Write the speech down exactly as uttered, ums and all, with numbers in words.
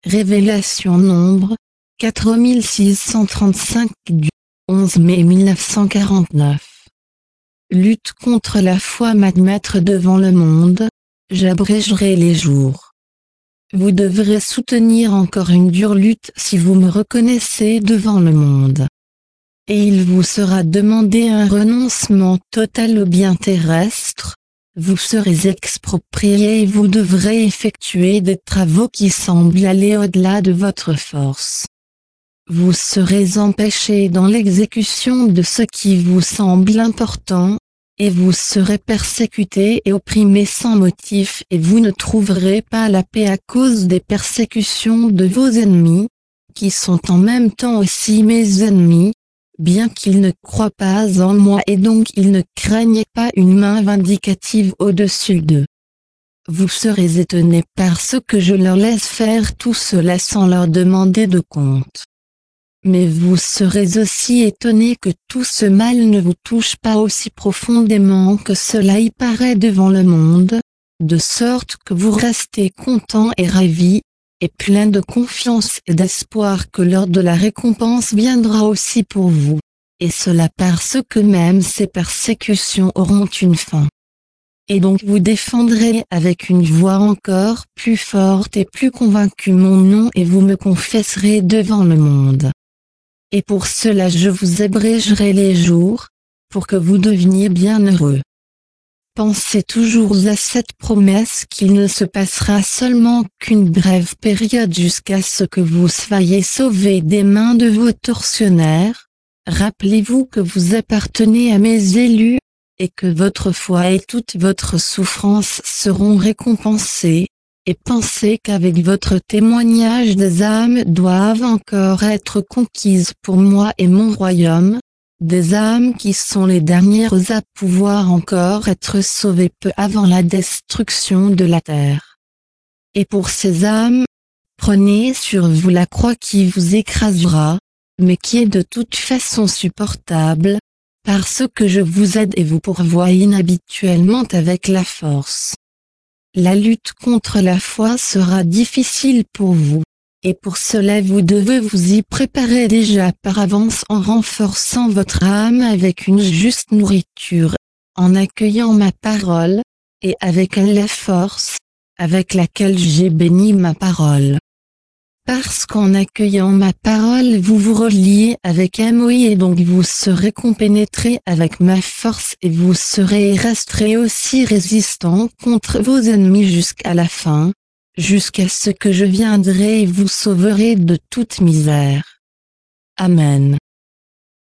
Révélation nombre quatre mille six cent trente-cinq du onze mai mille neuf cent quarante-neuf. Lutte contre la foi m'admettre devant le monde, j'abrégerai les jours. Vous devrez soutenir encore une dure lutte si vous me reconnaissez devant le monde. Et il vous sera demandé un renoncement total au bien terrestre, vous serez exproprié et vous devrez effectuer des travaux qui semblent aller au-delà de votre force. Vous serez empêché dans l'exécution de ce qui vous semble important, et vous serez persécuté et opprimé sans motif et vous ne trouverez pas la paix à cause des persécutions de vos ennemis, qui sont en même temps aussi mes ennemis, bien qu'ils ne croient pas en moi et donc ils ne craignent pas une main vindicative au-dessus d'eux. Vous serez étonnés par ce que je leur laisse faire tout cela sans leur demander de compte. Mais vous serez aussi étonnés que tout ce mal ne vous touche pas aussi profondément que cela y paraît devant le monde, de sorte que vous restez contents et ravis, et pleins de confiance et d'espoir que l'heure de la récompense viendra aussi pour vous, et cela parce que même ces persécutions auront une fin. Et donc vous défendrez avec une voix encore plus forte et plus convaincue mon nom et vous me confesserez devant le monde. Et pour cela je vous abrégerai les jours, pour que vous deveniez bien heureux. Pensez toujours à cette promesse qu'il ne se passera seulement qu'une brève période jusqu'à ce que vous soyez sauvés des mains de vos tortionnaires. Rappelez-vous que vous appartenez à mes élus, et que votre foi et toute votre souffrance seront récompensées, et pensez qu'avec votre témoignage des âmes doivent encore être conquises pour moi et mon royaume, des âmes qui sont les dernières à pouvoir encore être sauvées peu avant la destruction de la terre. Et pour ces âmes, prenez sur vous la croix qui vous écrasera, mais qui est de toute façon supportable, parce que je vous aide et vous pourvois inhabituellement avec la force. La lutte contre la foi sera difficile pour vous. Et pour cela vous devez vous y préparer déjà par avance en renforçant votre âme avec une juste nourriture, en accueillant ma parole, et avec la force, avec laquelle j'ai béni ma parole. Parce qu'en accueillant ma parole vous vous reliez avec moi et donc vous serez compénétrés avec ma force et vous serez et resterez aussi résistants contre vos ennemis jusqu'à la fin, jusqu'à ce que je viendrai et vous sauverai de toute misère. Amen.